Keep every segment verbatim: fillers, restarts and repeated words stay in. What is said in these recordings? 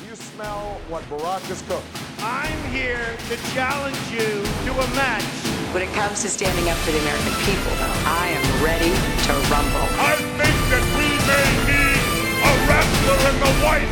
you smell what Barack has cooked? I'm here to challenge you to a match. When it comes to standing up for the American people, though, I am ready to rumble. I think that we may need a wrestler in the White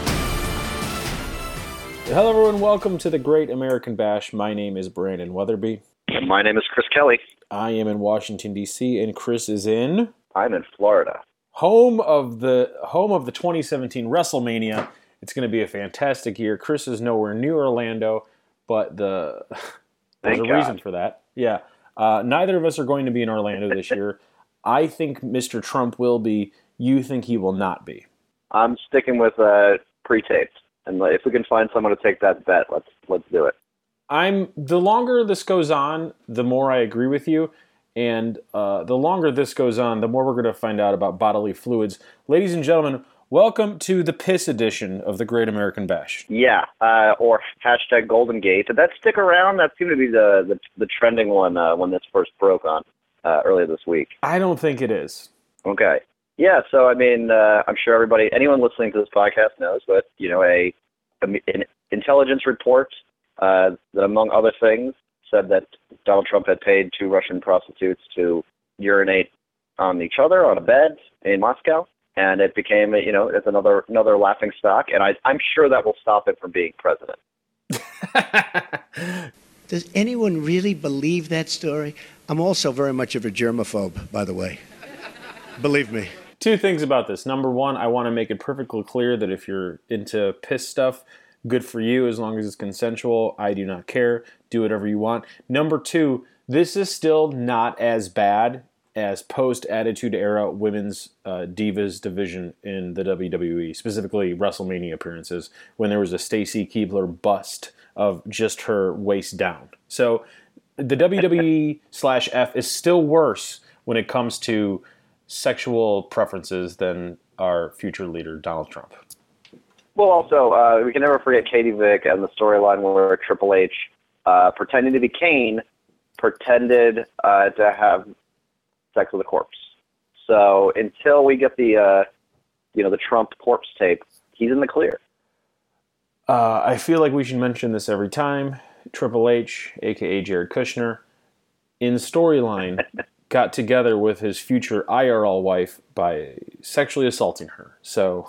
House. Hello, everyone. Welcome to the Great American Bash. My name is Brandon Weatherby. And my name is Chris Kelly. I am in Washington, D C, and Chris is in... I'm in Florida. Home of the home of the twenty seventeen WrestleMania. It's going to be a fantastic year. Chris is nowhere near Orlando, but the there's Thank a God. reason for that. Yeah. Uh, neither of us are going to be in Orlando this year. I think Mister Trump will be. You think he will not be. I'm sticking with uh, pre-taped. And if we can find someone to take that bet, let's let's do it. I'm the longer this goes on, the more I agree with you. And uh, the longer this goes on, the more we're going to find out about bodily fluids. Ladies and gentlemen, welcome to the piss edition of the Great American Bash. Yeah, uh, or hashtag Golden Gate. Did that stick around? That seemed to be the the, the trending one uh, when this first broke on uh, earlier this week. I don't think it is. Okay. Yeah, so I mean, uh, I'm sure everybody, anyone listening to this podcast knows, but, you know, a, an intelligence report uh, that, among other things, said that Donald Trump had paid two Russian prostitutes to urinate on each other on a bed in Moscow, and it became, you know, it's another another laughing stock, and I, I'm sure that will stop it from being president. Does anyone really believe that story? I'm also very much of a germaphobe, by the way. Believe me. Two things about this. Number one, I want to make it perfectly clear that if you're into piss stuff, good for you as long as it's consensual. I do not care. Do whatever you want. Number two, this is still not as bad as post-Attitude Era women's uh, Divas division in the W W E, specifically WrestleMania appearances, when there was a Stacy Keibler bust of just her waist down. So the W W E slash F is still worse when it comes to sexual preferences than our future leader, Donald Trump. Well, also, uh, we can never forget Katie Vick and the storyline where Triple H, uh, pretending to be Kane, pretended uh, to have sex with a corpse. So until we get the, uh, you know, the Trump corpse tape, he's in the clear. Uh, I feel like we should mention this every time. Triple H, a k a. Jared Kushner, in storyline, got together with his future I R L wife by sexually assaulting her. So...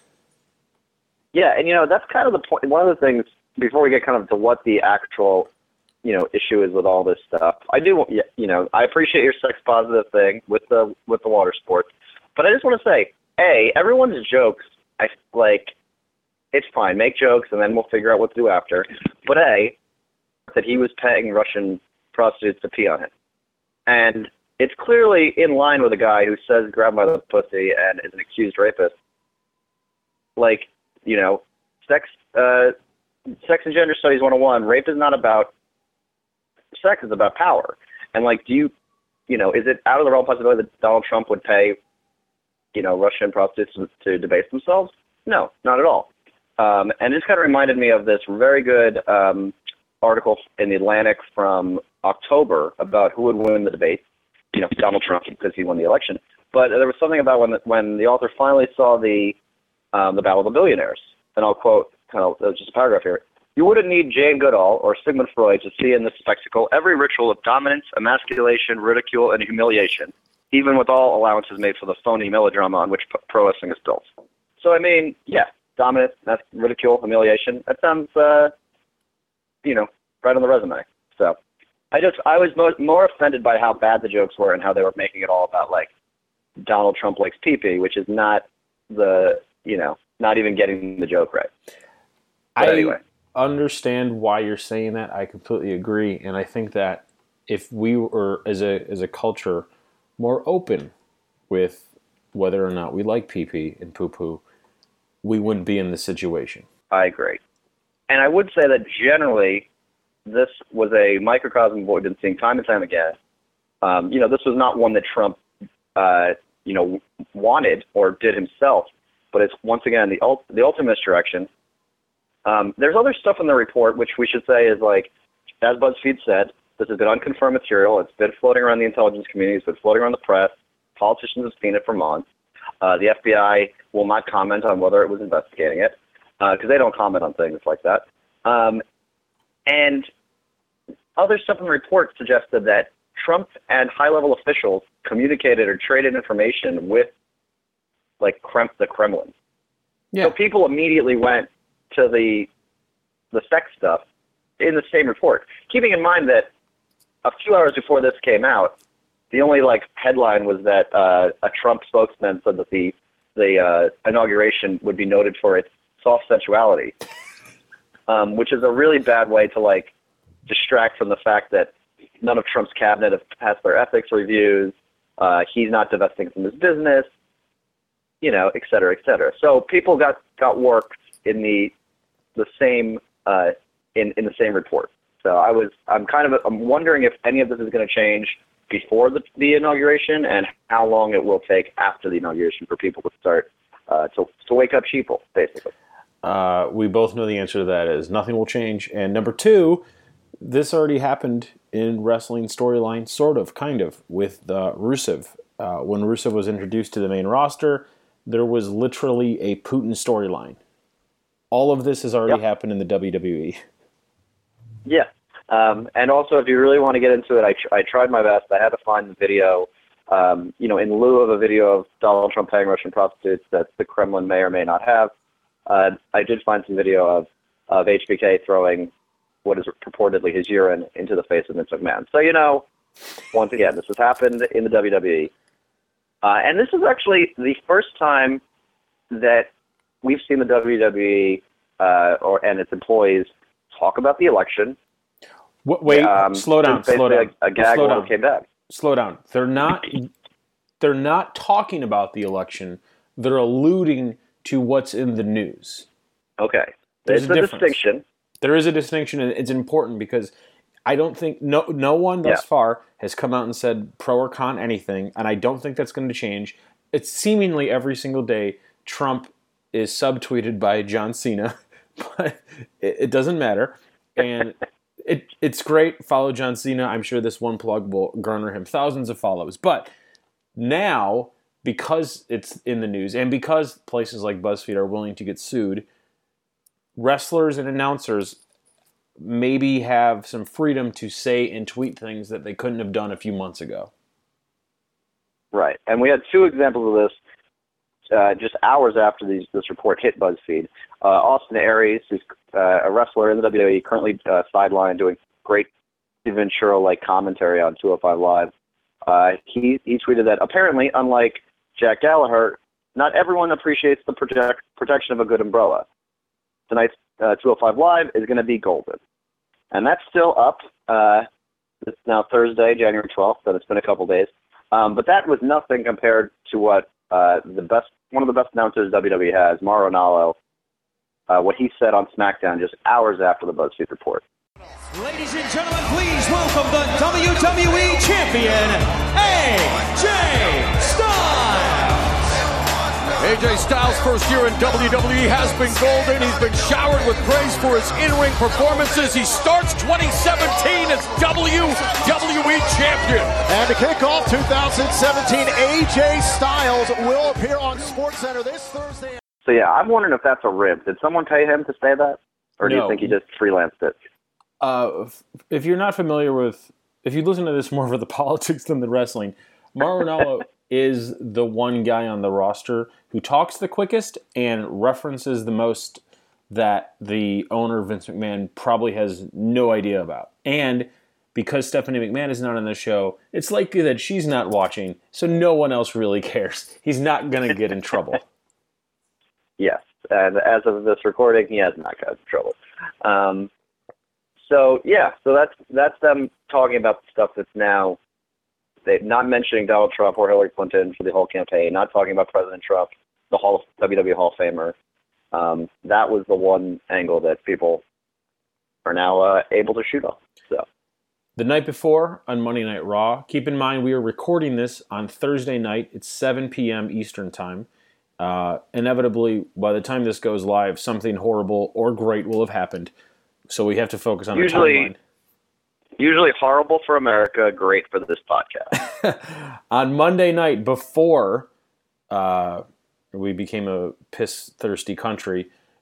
Yeah, and, you know, that's kind of the point. One of the things, before we get kind of to what the actual, you know, issue is with all this stuff, I do, you know, I appreciate your sex-positive thing with the with the water sports, but I just want to say, A, everyone's jokes, I like, it's fine, make jokes, and then we'll figure out what to do after, but A, that he was paying Russian prostitutes to pee on him. And it's clearly in line with a guy who says grab by the pussy and is an accused rapist. Like, you know, sex, uh, sex and gender studies one oh one, rape is not about sex, it's about power. And, like, do you, you know, is it out of the realm of possibility that Donald Trump would pay, you know, Russian prostitutes to, to debase themselves? No, not at all. Um, and it just kind of reminded me of this very good um, article in The Atlantic from October about who would win the debate. You know, Donald Trump, because he won the election. But there was something about when the, when the author finally saw the Um, the Battle of the Billionaires. And I'll quote, kind of, uh, just a paragraph here. You wouldn't need Jane Goodall or Sigmund Freud to see in this spectacle every ritual of dominance, emasculation, ridicule, and humiliation, even with all allowances made for the phony melodrama on which pro wrestling is built. So, I mean, yeah, dominance, that's ridicule, humiliation. That sounds, uh, you know, right on the resume. So, I just, I was mo- more offended by how bad the jokes were and how they were making it all about, like, Donald Trump likes pee-pee, which is not the... you know, not even getting the joke right. But I anyway. understand why you're saying that. I completely agree. And I think that if we were, as a as a culture, more open with whether or not we like pee-pee and poo-poo, we wouldn't be in this situation. I agree. And I would say that generally, this was a microcosm of what we've been seeing time and time again. Um, you know, this was not one that Trump, uh, you know, wanted or did himself. But it's, once again, the, ult- the ultimate misdirection. Um, there's other stuff in the report, which we should say is like, as BuzzFeed said, this has been unconfirmed material. It's been floating around the intelligence community. It's been floating around the press. Politicians have seen it for months. Uh, the F B I will not comment on whether it was investigating it. because uh, they don't comment on things like that. Um, and other stuff in the report suggested that Trump and high-level officials communicated or traded information with, like, Krem- the Kremlin. Yeah. So people immediately went to the the sex stuff in the same report, keeping in mind that a few hours before this came out, the only like headline was that uh, a Trump spokesman said that the the uh, inauguration would be noted for its soft sensuality, um, which is a really bad way to like distract from the fact that none of Trump's cabinet have passed their ethics reviews. Uh, he's not divesting from his business, you know, et cetera, et cetera. So people got, got worked in the the same uh, in in the same report. So I was I'm kind of I'm wondering if any of this is going to change before the, the inauguration, and how long it will take after the inauguration for people to start uh, to to wake up sheeple, basically. Uh, we both know the answer to that is nothing will change. And number two, this already happened in wrestling storyline, sort of, kind of, with uh, Rusev. Uh, when Rusev was introduced to the main roster, there was literally a Putin storyline. All of this has already yep. happened in the W W E. Yeah. Um, and also, if you really want to get into it, I, tr- I tried my best. I had to find the video, um, you know, in lieu of a video of Donald Trump paying Russian prostitutes that the Kremlin may or may not have. Uh, I did find some video of, of H B K throwing what is purportedly his urine into the face of Vince McMahon. So, you know, once again, this has happened in the W W E. Uh, and this is actually the first time that we've seen the W W E uh, or and its employees talk about the election. Wait, um, slow down, slow down. A, a gag slow order down. came back. Slow down. They're not. They're not talking about the election. They're alluding to what's in the news. Okay, there's There's a, a difference. distinction. There is a distinction, and it's important because I don't think no no one thus yeah. far has come out and said pro or con anything, and I don't think that's going to change. It's seemingly every single day Trump is subtweeted by John Cena, but it, it doesn't matter, and. It, it's great. Follow John Cena. I'm sure this one plug will garner him thousands of follows. But now, because it's in the news and because places like BuzzFeed are willing to get sued, wrestlers and announcers maybe have some freedom to say and tweet things that they couldn't have done a few months ago. Right. And we had two examples of this uh, just hours after these, this report hit BuzzFeed. Uh, Austin Aries, who's uh, a wrestler in the W W E, currently uh, sidelined doing great Ventura-like commentary on two oh five Live. Uh, he, he tweeted that apparently, unlike Jack Gallagher, not everyone appreciates the protect, protection of a good umbrella. Tonight's uh, two oh five Live is going to be golden. And that's still up. Uh, it's now Thursday, January twelfth, so it's been a couple days. Um, but that was nothing compared to what uh, the best, one of the best announcers W W E has, Mauro Ranallo, uh, what he said on SmackDown just hours after the BuzzFeed report. Ladies and gentlemen, please welcome the W W E Champion, A J Styles. A J Styles' first year in W W E has been golden. He's been showered with praise for his in-ring performances. He starts twenty seventeen as W W E Champion. And to kick off two thousand seventeen, A J Styles will appear on SportsCenter this Thursday. So yeah, I'm wondering if that's a rib. Did someone pay him to say that? Or do No. you think he just freelanced it? Uh, if you're not familiar with, if you listen to this more for the politics than the wrestling, Mauro Ranallo is the one guy on the roster who talks the quickest and references the most that the owner, Vince McMahon, probably has no idea about. And because Stephanie McMahon is not on the show, it's likely that she's not watching, so no one else really cares. He's not going to get in trouble. Yes, and as of this recording, he has not got in trouble. Um, so yeah, so that's that's them talking about the stuff that's now, they not mentioning Donald Trump or Hillary Clinton for the whole campaign, not talking about President Trump, the Hall of, W W E Hall of Famer. Um, that was the one angle that people are now uh, able to shoot off. So the night before on Monday Night Raw, keep in mind we are recording this on Thursday night. It's seven p.m. Eastern Time. Uh, inevitably, by the time this goes live, something horrible or great will have happened. So we have to focus on usually, the timeline. Usually horrible for America, great for this podcast. On Monday night, before uh, we became a piss-thirsty country,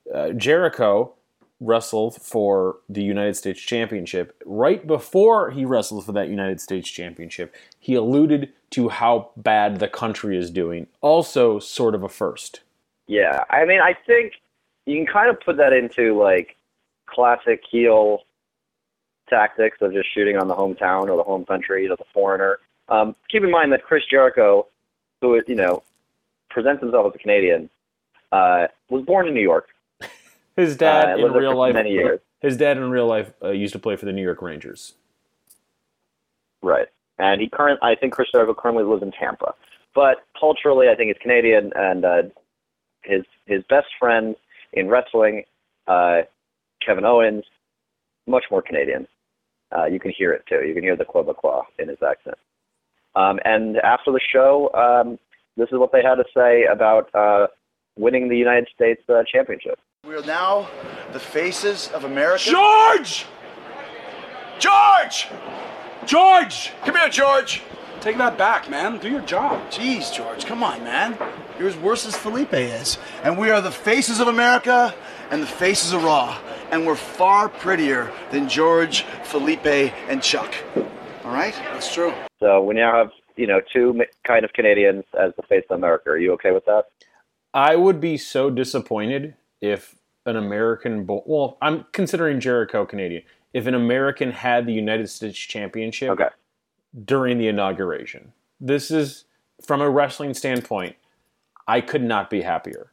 uh, Jericho wrestled for the United States Championship. Right before he wrestled for that United States Championship, he alluded to how bad the country is doing. Also sort of a first. Yeah, I mean, I think you can kind of put that into, like, classic heel tactics of just shooting on the hometown or the home country, you know, the foreigner. Um, keep in mind that Chris Jericho, who, you know, presents himself as a Canadian, uh, was born in New York. His dad uh, in real life, many years. His dad in real life uh, used to play for the New York Rangers. Right, and he current, I think Chris Jericho currently lives in Tampa, but culturally, I think he's Canadian. And uh, his his best friend in wrestling, uh, Kevin Owens, much more Canadian. Uh, you can hear it too. You can hear the Quebecois in his accent. Um, and after the show, um, this is what they had to say about uh, winning the United States uh, Championship. We are now the faces of America. George! George! George! Come here, George! Take that back, man. Do your job. Jeez, George, come on, man. You're as worse as Felipe is. And we are the faces of America and the faces of Raw. And we're far prettier than George, Felipe, and Chuck. All right? That's true. So we now have, you know, two kind of Canadians as the face of America. Are you okay with that? I would be so disappointed if an American, bo- well, I'm considering Jericho Canadian. If an American had the United States Championship okay. during the inauguration, this is, from a wrestling standpoint, I could not be happier.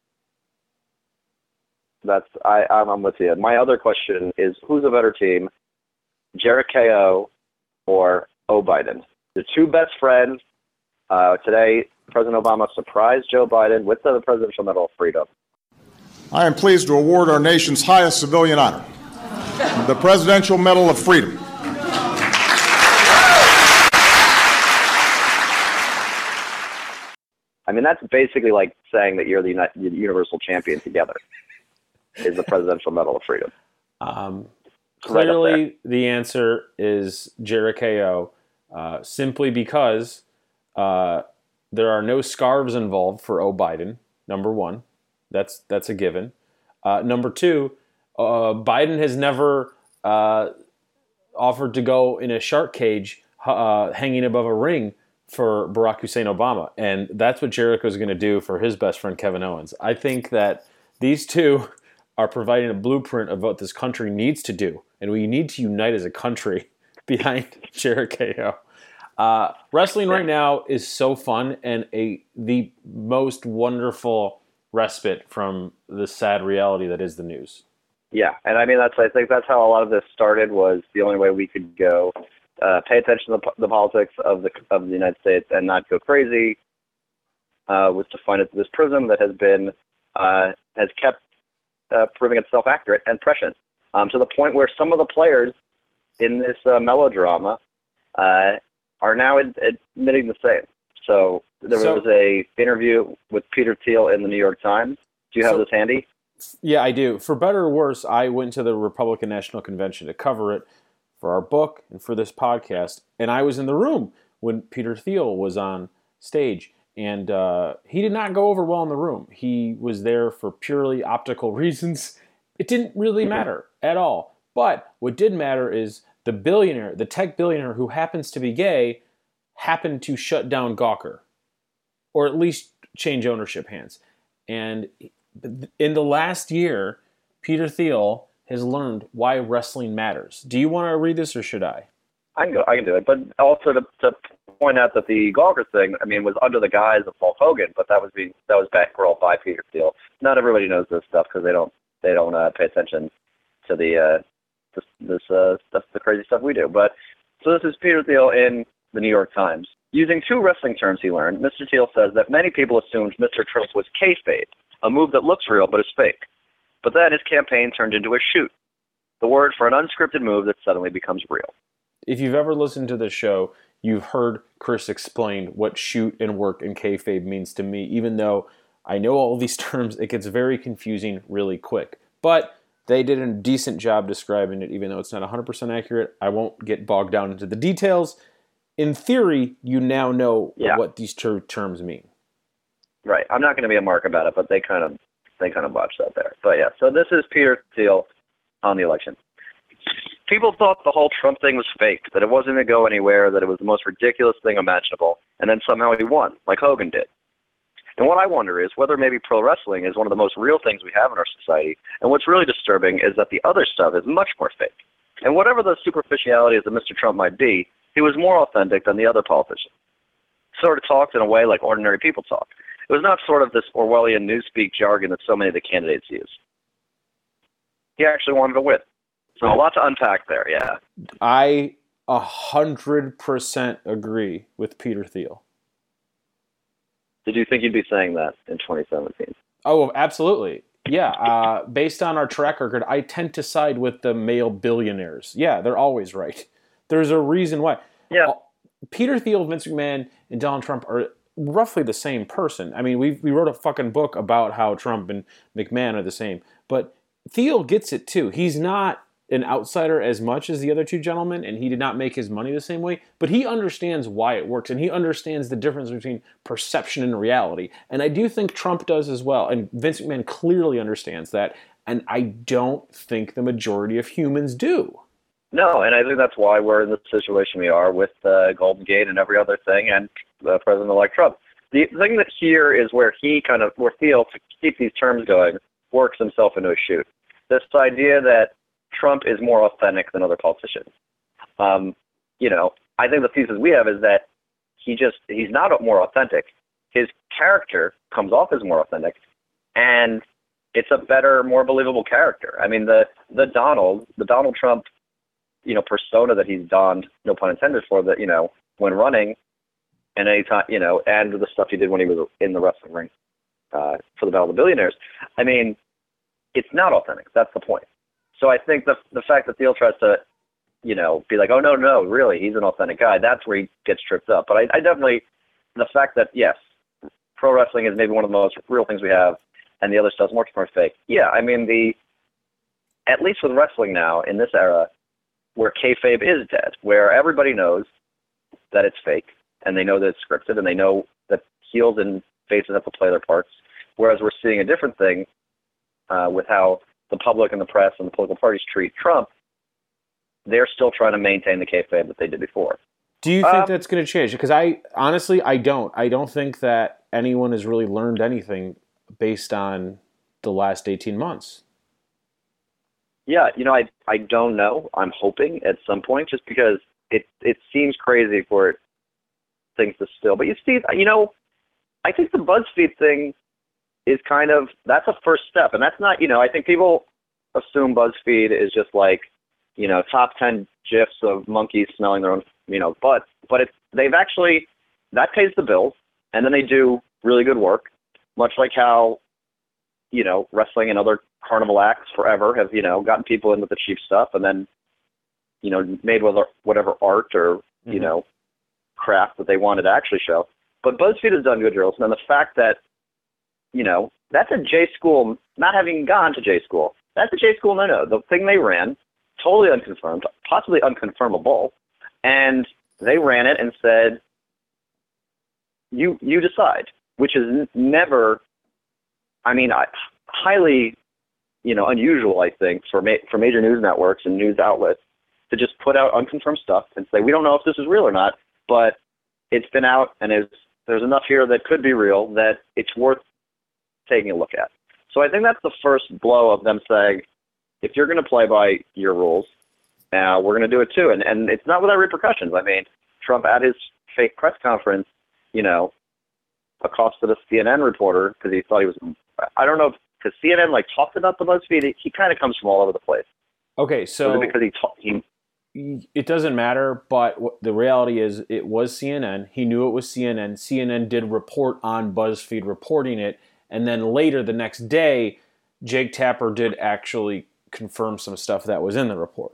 That's I, I'm with you. My other question is, who's a better team, Jericho or O. Biden? The two best friends. Uh, today, President Obama surprised Joe Biden with the Presidential Medal of Freedom. I am pleased to award our nation's highest civilian honor, the Presidential Medal of Freedom. I mean, that's basically like saying that you're the uni- Universal Champion together, is the Presidential Medal of Freedom. Um, clearly, right the answer is Jericho, uh, simply because uh, there are no scarves involved for O. Biden, number one. That's that's a given. Uh, number two, uh, Biden has never uh, offered to go in a shark cage uh, hanging above a ring for Barack Hussein Obama, and that's what Jericho is going to do for his best friend Kevin Owens. I think that these two are providing a blueprint of what this country needs to do, and we need to unite as a country behind Jericho. Uh, wrestling right now is so fun and a the most wonderful respite from the sad reality that is the news. Yeah, and I mean that's I think that's how a lot of this started. Was the only way we could go uh, pay attention to the, the politics of the of the United States and not go crazy. Uh, was to find it this prism that has been uh, has kept uh, proving itself accurate and prescient um, to the point where some of the players in this uh, melodrama uh, are now ad- admitting the same. So there so, was a interview with Peter Thiel in the New York Times. Do you have so, this handy? Yeah, I do. For better or worse, I went to the Republican National Convention to cover it for our book and for this podcast, and I was in the room when Peter Thiel was on stage, and uh, he did not go over well in the room. He was there for purely optical reasons. It didn't really matter at all. But what did matter is the billionaire, the tech billionaire who happens to be gay, happened to shut down Gawker, or at least change ownership hands. And in the last year, Peter Thiel has learned why wrestling matters. Do you want to read this, or should I? I can go. I can do it. But also to, to point out that the Gawker thing, I mean, was under the guise of Hulk Hogan, but that was being that was bankrolled by Peter Thiel. Not everybody knows this stuff because they don't they don't uh, pay attention to the uh, this, this uh, stuff, the crazy stuff we do. But so this is Peter Thiel in the New York Times. Using two wrestling terms he learned, Mister Thiel says that many people assumed Mister Trump was kayfabe, a move that looks real but is fake. But then his campaign turned into a shoot, the word for an unscripted move that suddenly becomes real. If you've ever listened to this show, you've heard Chris explain what shoot and work and kayfabe means to me. Even though I know all these terms, it gets very confusing really quick. But they did a decent job describing it, even though it's not one hundred percent accurate. I won't get bogged down into the details. In theory, you now know yeah. what these two terms mean. Right. I'm not going to be a mark about it, but they kind of they kind of botched that there. But yeah, so this is Peter Thiel on the election. People thought the whole Trump thing was fake, that it wasn't going to go anywhere, that it was the most ridiculous thing imaginable, and then somehow he won, like Hogan did. And what I wonder is whether maybe pro wrestling is one of the most real things we have in our society, and what's really disturbing is that the other stuff is much more fake. And whatever the superficialities of Mister Trump might be, he was more authentic than the other politicians. Sort of talked in a way like ordinary people talk. It was not sort of this Orwellian newspeak jargon that so many of the candidates use. He actually wanted to win. So a lot to unpack there, yeah. I a hundred percent agree with Peter Thiel. Did you think you'd be saying that in twenty seventeen? Oh, absolutely. Yeah. Uh, based on our track record, I tend to side with the male billionaires. Yeah, they're always right. There's a reason why. Yeah. Peter Thiel, Vince McMahon, and Donald Trump are roughly the same person. I mean, we we wrote a fucking book about how Trump and McMahon are the same. But Thiel gets it too. He's not an outsider as much as the other two gentlemen, and he did not make his money the same way, but he understands why it works, and he understands the difference between perception and reality. And I do think Trump does as well, and Vince McMahon clearly understands that, and I don't think the majority of humans do. No, and I think that's why we're in the situation we are with uh, Golden Gate and every other thing, and uh, President-elect Trump. The thing that here is where he kind of, where Thiel, to keep these terms going, works himself into a shoot. This idea that Trump is more authentic than other politicians. Um, you know, I think the thesis we have is that he just, he's not more authentic. His character comes off as more authentic, and it's a better, more believable character. I mean, the, the Donald, the Donald Trump, you know, persona that he's donned, no pun intended, for the, you know, when running, and any time, you know, and the stuff he did when he was in the wrestling ring uh, for the Battle of the Billionaires. I mean, it's not authentic. That's the point. So I think the the fact that Thiel tries to, you know, be like, oh, no, no, really, he's an authentic guy, that's where he gets tripped up. But I, I definitely, the fact that, yes, pro wrestling is maybe one of the most real things we have, and the other stuff's much more fake. Yeah, I mean, the at least with wrestling now, in this era, where kayfabe is dead, where everybody knows that it's fake, and they know that it's scripted, and they know that heels and faces have to play their parts, whereas we're seeing a different thing uh, with how the public and the press and the political parties treat Trump. They're still trying to maintain the kayfabe that they did before. Do you think um, that's going to change? Because I, honestly, I don't. I don't think that anyone has really learned anything based on the last eighteen months. Yeah, you know, I I don't know. I'm hoping at some point, just because it it seems crazy for things to still. But you see, you know, I think the BuzzFeed thing is kind of, that's a first step, and that's not, you know, I think people assume BuzzFeed is just like, you know, top ten GIFs of monkeys smelling their own, you know, butts. But it's, they've actually, that pays the bills, and then they do really good work, much like how, you know, wrestling and other carnival acts forever have, you know, gotten people into the cheap stuff and then, you know, made whether, whatever art or, mm-hmm. you know, craft that they wanted to actually show. But BuzzFeed has done good journalism, and the fact that, you know, that's a J school, not having gone to J school. That's a J school no-no. The thing they ran, totally unconfirmed, possibly unconfirmable, and they ran it and said, you you decide, which is n- never, I mean, I, highly, you know, unusual, I think, for ma- for major news networks and news outlets to just put out unconfirmed stuff and say, we don't know if this is real or not, but it's been out, and there's, there's enough here that could be real that it's worth taking a look at. So I think that's the first blow of them saying, if you're going to play by your rules, uh, we're going to do it too. And and it's not without repercussions. I mean, Trump at his fake press conference, you know, accosted a C N N reporter because he thought he was, I don't know, because C N N like talked about the BuzzFeed. He, he kind of comes from all over the place. Okay, so because he, ta- he it doesn't matter, but the reality is it was C N N. He knew it was C N N. C N N did report on BuzzFeed reporting it. And then later the next day, Jake Tapper did actually confirm some stuff that was in the report.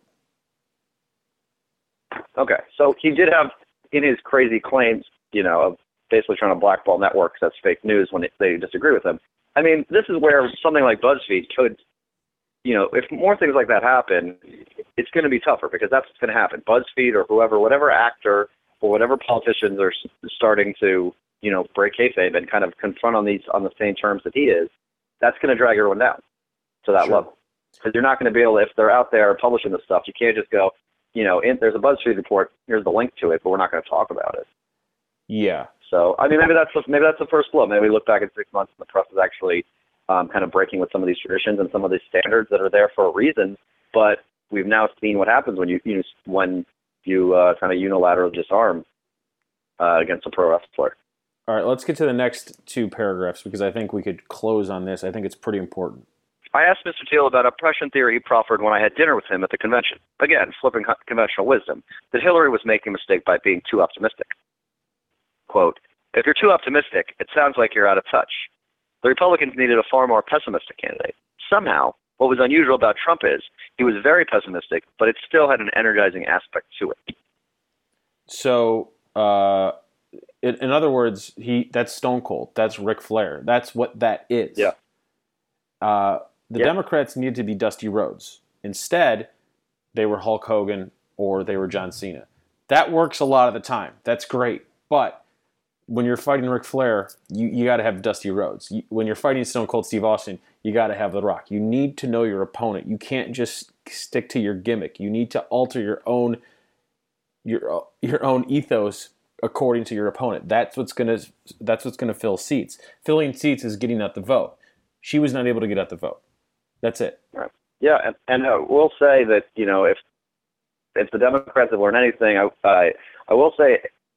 Okay, so he did have, in his crazy claims, you know, of basically trying to blackball networks that's fake news when they disagree with him. I mean, this is where something like BuzzFeed could, you know, if more things like that happen, it's going to be tougher because that's what's going to happen. BuzzFeed or whoever, whatever actor or whatever politicians are starting to, you know, break kayfabe and kind of confront on these on the same terms that he is, that's going to drag everyone down to that Sure. level. Because you're not going to be able to, if they're out there publishing this stuff, you can't just go, you know, in, there's a BuzzFeed report, here's the link to it, but we're not going to talk about it. Yeah. So, I mean, maybe that's the, maybe that's the first blow. Maybe we look back in six months and the press is actually um, kind of breaking with some of these traditions and some of these standards that are there for a reason. But we've now seen what happens when you, you when you uh, kind of unilaterally disarm uh, against a pro wrestler. All right, let's get to the next two paragraphs because I think we could close on this. I think it's pretty important. I asked Mister Thiel about oppression theory he proffered when I had dinner with him at the convention. Again, flipping co- conventional wisdom, that Hillary was making a mistake by being too optimistic. Quote, if you're too optimistic, it sounds like you're out of touch. The Republicans needed a far more pessimistic candidate. Somehow, what was unusual about Trump is he was very pessimistic, but it still had an energizing aspect to it. So, uh, in, in other words, he that's Stone Cold. That's Ric Flair. That's what that is. Yeah. Uh, the yeah. Democrats needed to be Dusty Rhodes. Instead, they were Hulk Hogan or they were John Cena. That works a lot of the time. That's great. But when you're fighting Ric Flair, you, you got to have Dusty Rhodes. You, when you're fighting Stone Cold Steve Austin, you got to have The Rock. You need to know your opponent. You can't just stick to your gimmick. You need to alter your own your your own ethos according to your opponent. That's what's gonna that's what's gonna fill seats. Filling seats is getting out the vote. She was not able to get out the vote. That's it. Right. Yeah, and, and uh, we'll say that, you know, if if the Democrats have learned anything, I I, I will say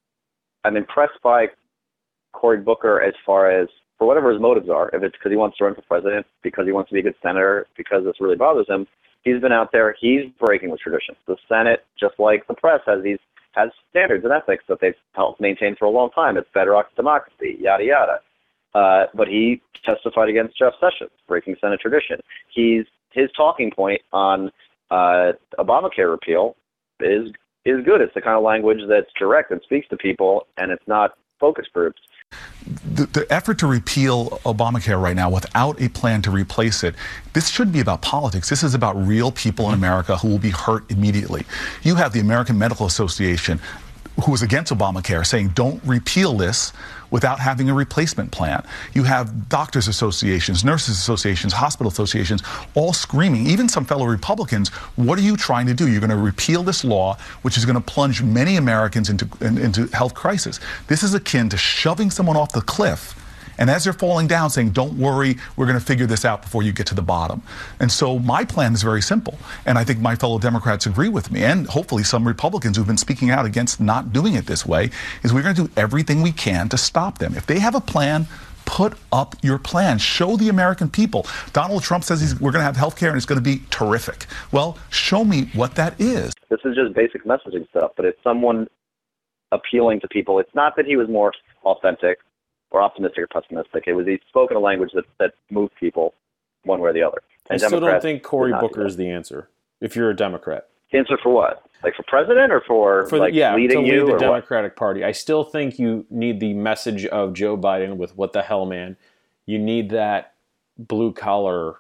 I'm impressed by Cory Booker as far as, for whatever his motives are, if it's because he wants to run for president, because he wants to be a good senator, because this really bothers him, he's been out there, he's breaking with tradition. The Senate, just like the press, has these has standards and ethics that they've helped maintain for a long time. It's bedrock democracy, yada, yada. Uh, but he testified against Jeff Sessions, breaking Senate tradition. He's his talking point on uh, Obamacare repeal is is good. It's the kind of language that's direct and speaks to people, and it's not focus groups. The, the effort to repeal Obamacare right now without a plan to replace it, this shouldn't be about politics. This is about real people in America who will be hurt immediately. You have the American Medical Association, who is against Obamacare, saying don't repeal this without having a replacement plan. You have doctors associations, nurses associations, hospital associations, all screaming, even some fellow Republicans, what are you trying to do? You're going to repeal this law, which is going to plunge many Americans into, in, into health crisis. This is akin to shoving someone off the cliff, and as they're falling down, saying, don't worry, we're going to figure this out before you get to the bottom. And so my plan is very simple, and I think my fellow Democrats agree with me, and hopefully some Republicans who've been speaking out against not doing it this way, is we're going to do everything we can to stop them. If they have a plan, put up your plan. Show the American people. Donald Trump says he's, we're going to have health care and it's going to be terrific. Well, show me what that is. This is just basic messaging stuff, but it's someone appealing to people. It's not that he was more authentic or optimistic or pessimistic. It was he spoke in a language that, that moved people one way or the other. And I still don't think Cory Booker is the answer if you're a Democrat. Answer for what? Like for president or for, for like the, yeah, leading to lead you? the or Democratic what? Party. I still think you need the message of Joe Biden with "What the hell, man." You need that blue collar,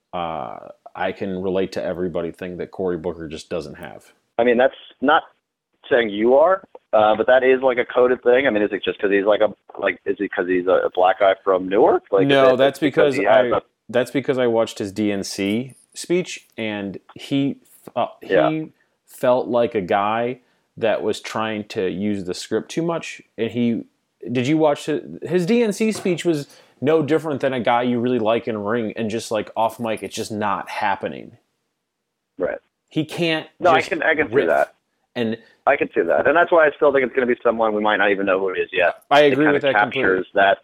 uh, I can relate to everybody thing that Cory Booker just doesn't have. I mean, that's not saying you are, uh, but that is like a coded thing. I mean, is it just because he's like a like? Is it because he's a black guy from Newark? Like, no, it, that's because, because I. A, that's because I watched his D N C speech, and he uh, he yeah. felt like a guy that was trying to use the script too much. And he did you watch his, his D N C speech was no different than a guy you really like in a ring, and just like off mic, it's just not happening. Right. He can't. No, just I can I can riff. see that. And I can see that, and that's why I still think it's going to be someone we might not even know who it is yet. I agree it with that captures completely. That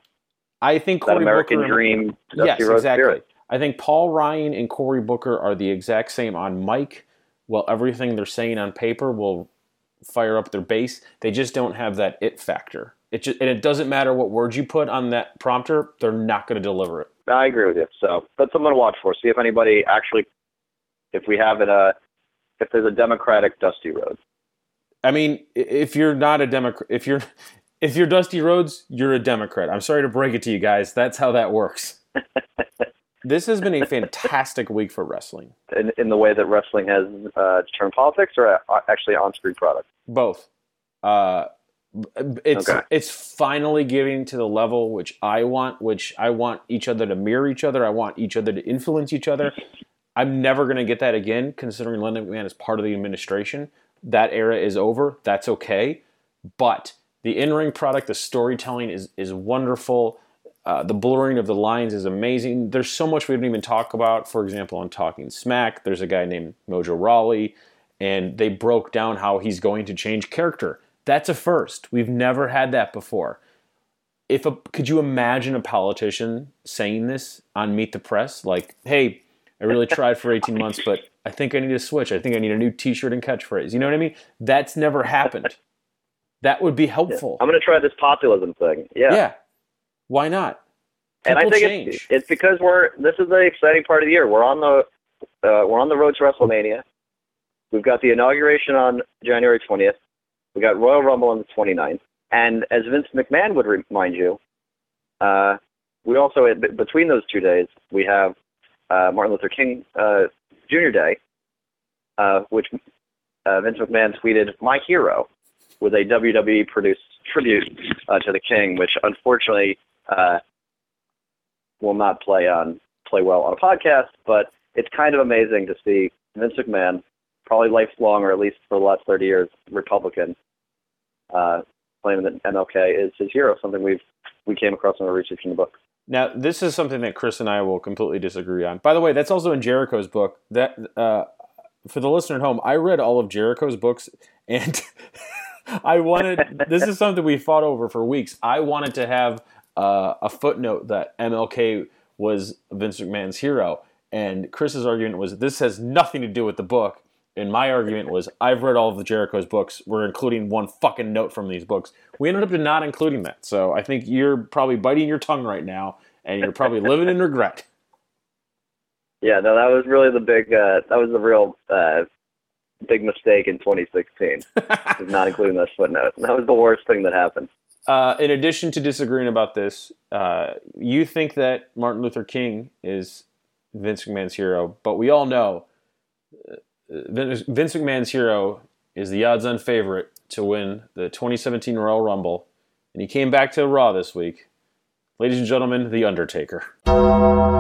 I think that Cory American Booker, dream. Yes, Road exactly. Spirit. I think Paul Ryan and Cory Booker are the exact same on mic. Well, everything they're saying on paper will fire up their base. They just don't have that it factor. It just, and it doesn't matter what words you put on that prompter; they're not going to deliver it. I agree with you. So that's something to watch for. See if anybody actually, if we have it, uh, if there's a Democratic Dusty Rhodes. I mean, if you're not a Democrat, if you're if you're Dusty Rhodes, you're a Democrat. I'm sorry to break it to you guys. That's how that works. This has been a fantastic week for wrestling. In, in the way that wrestling has uh, turned politics, or actually on-screen product? Both. Uh, It's Okay. it's finally getting to the level which I want, which I want each other to mirror each other. I want each other to influence each other. I'm never going to get that again, considering Linda McMahon is part of the administration. That era is over. That's okay. But the in-ring product, the storytelling is is wonderful. Uh, the blurring of the lines is amazing. There's so much we didn't even talk about. For example, on Talking Smack, there's a guy named Mojo Rawley, and they broke down how he's going to change character. That's a first. We've never had that before. If a, could you imagine a politician saying this on Meet the Press? Like, hey, I really tried for eighteen months, but I think I need to switch. I think I need a new t-shirt and catchphrase. You know what I mean? That's never happened. That would be helpful. I'm going to try this populism thing. Yeah. Yeah. Why not? And I People think change. it's, it's because we're this is the exciting part of the year. We're on the uh, we're on the road to WrestleMania. We've got the inauguration on January twentieth. We got Royal Rumble on the twenty-ninth. And as Vince McMahon would remind you, uh, we also between those two days we have uh, Martin Luther King uh, Junior Day, uh, which uh, Vince McMahon tweeted, "My hero," with a W W E produced tribute uh, to the King, which unfortunately. Uh, will not play on play well on a podcast, but it's kind of amazing to see Vince McMahon, probably lifelong or at least for the last thirty years, Republican, uh, claiming that M L K is his hero, something we've we came across in our research in the book. Now, this is something that Chris and I will completely disagree on. By the way, that's also in Jericho's book. That uh, for the listener at home, I read all of Jericho's books, and I wanted. This is something we fought over for weeks. I wanted to have Uh, a footnote that M L K was Vince McMahon's hero, and Chris's argument was this has nothing to do with the book, and my argument was I've read all of the Jericho's books. We're including one fucking note from these books. We ended up not including that, so I think you're probably biting your tongue right now, and you're probably living in regret. Yeah, no, that was really the big. Uh, that was the real uh, big mistake in twenty sixteen, is not including this footnote. That was the worst thing that happened. Uh, in addition to disagreeing about this, uh, you think that Martin Luther King is Vince McMahon's hero, but we all know uh, Vince, Vince McMahon's hero is the odds-on favorite to win the twenty seventeen Royal Rumble, and he came back to Raw this week. Ladies and gentlemen, The Undertaker.